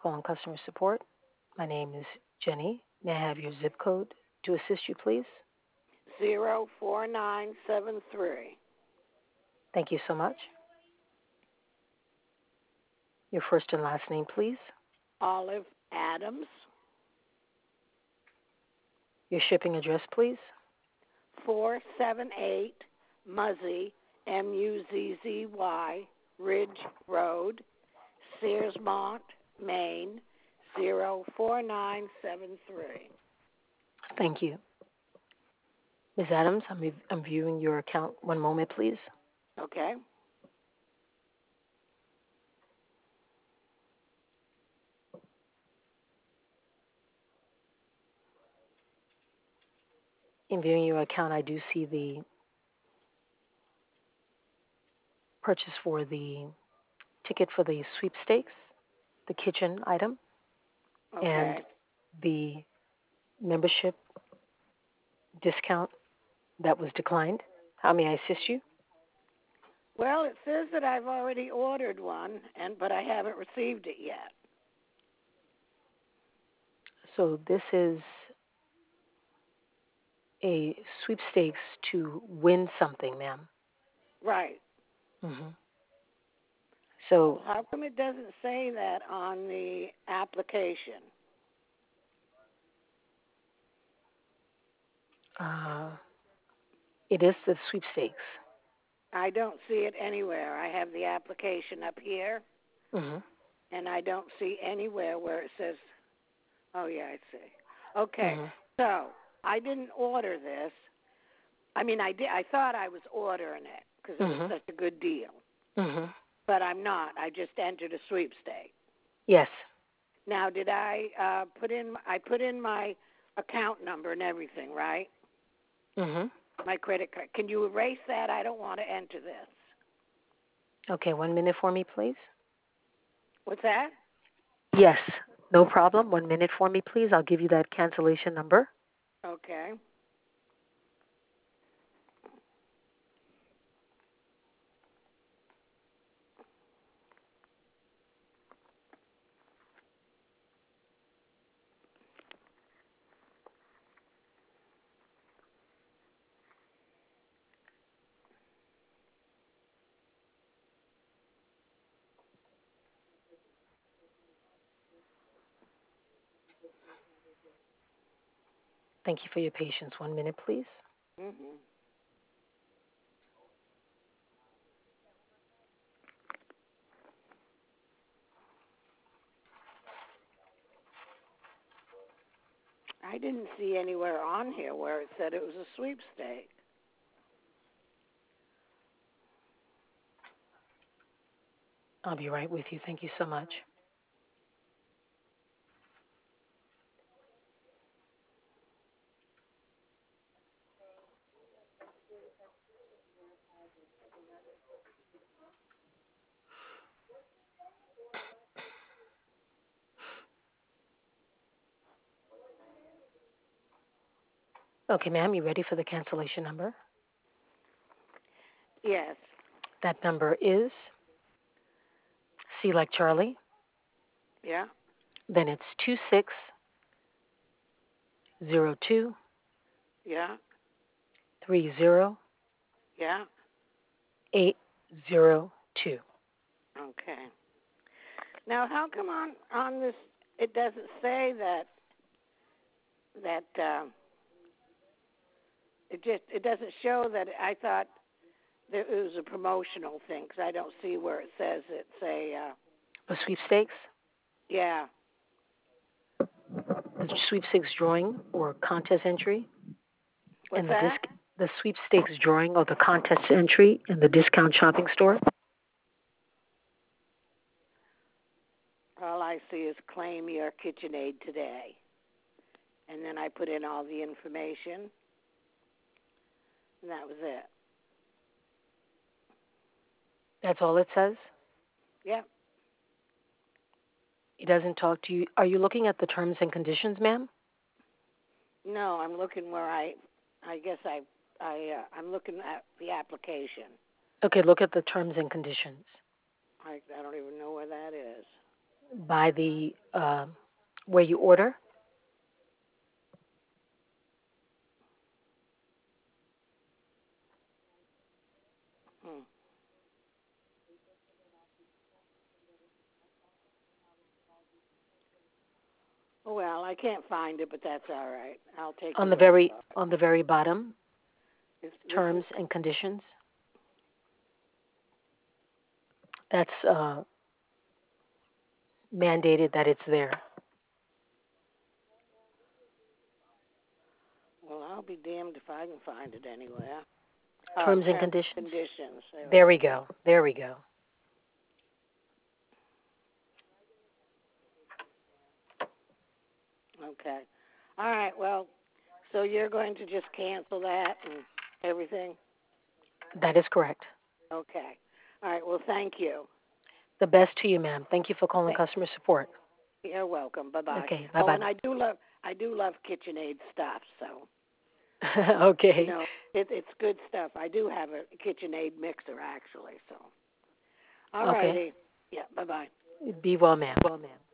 calling customer support. My name is Jenny. May I have your zip code to assist you, please? 04973. Thank you so much. Your first and last name, please. Olive Adams. Your shipping address, please. 478 Muzzy, Muzzy, Ridge Road, Searsmont, Maine, 04973. Thank you. Ms. Adams, I'm viewing your account. One moment, please. Okay. In viewing your account, I do see the purchase for the ticket for the sweepstakes, the kitchen item, and Okay. the membership discount that was declined. How may I assist you? Well, it says that I've already ordered one, but I haven't received it yet. So this is a sweepstakes to win something, ma'am. Right. Hmm. So How come it doesn't say that on the application? uh, it is the sweepstakes. I don't see it anywhere. I have the application up here, Hmm. and I don't see anywhere where it says, oh, yeah, I see. Okay, Hmm. so I didn't order this. I mean, I did. I thought I was ordering it because it was Hmm. such a good deal, Hmm. but I'm not. I just entered a sweepstake. Yes. Now, did I put in? I put in my account number and everything, right? Hmm. My credit card. Can you erase that? I don't want to enter this. Okay, 1 minute for me, please. What's that? Yes, no problem. 1 minute for me, please. I'll give you that cancellation number. Okay. Thank you for your patience. 1 minute, please. Mhm. I didn't see anywhere on here where it said it was a sweepstake. I'll be right with you. Thank you so much. Okay, ma'am, you ready for the cancellation number? Yes. That number is C like Charlie. Yeah. Then it's 2602 Yeah. 30 Yeah. 802. Okay. Now, how come on this it doesn't say that it doesn't show that I thought that it was a promotional thing because I don't see where it says it's a The sweepstakes, yeah. the sweepstakes drawing or contest entry, What's and that? the sweepstakes drawing or the contest entry in the discount shopping store. All I see is claim your KitchenAid today, and then I put in all the information, and that was it. That's all it says. Yeah. It doesn't talk to you. Are you looking at the terms and conditions, ma'am? No, I'm looking where I guess I'm looking at the application. Okay, look at the terms and conditions. I don't even know where that is. by the where you order. Hmm. Well, I can't find it, but that's all right. I'll take On your the word very for it. on the very bottom, This is terms and conditions. That's mandated that it's there. well, I'll be damned if I can find it anywhere. Terms and Terms conditions. and conditions. There we There we go. go. There we go. Okay. All right. Well, so you're going to just cancel that and everything? That is correct. Okay. All right. Well, thank you. The best to you, ma'am. Thank you for calling Th- customer support. You're welcome. Bye bye. Okay. Bye Oh, bye. and I do love KitchenAid stuff. So you Okay. know it's good stuff. I do have a KitchenAid mixer actually. So all Okay. righty. Yeah. Bye bye. Be well, ma'am.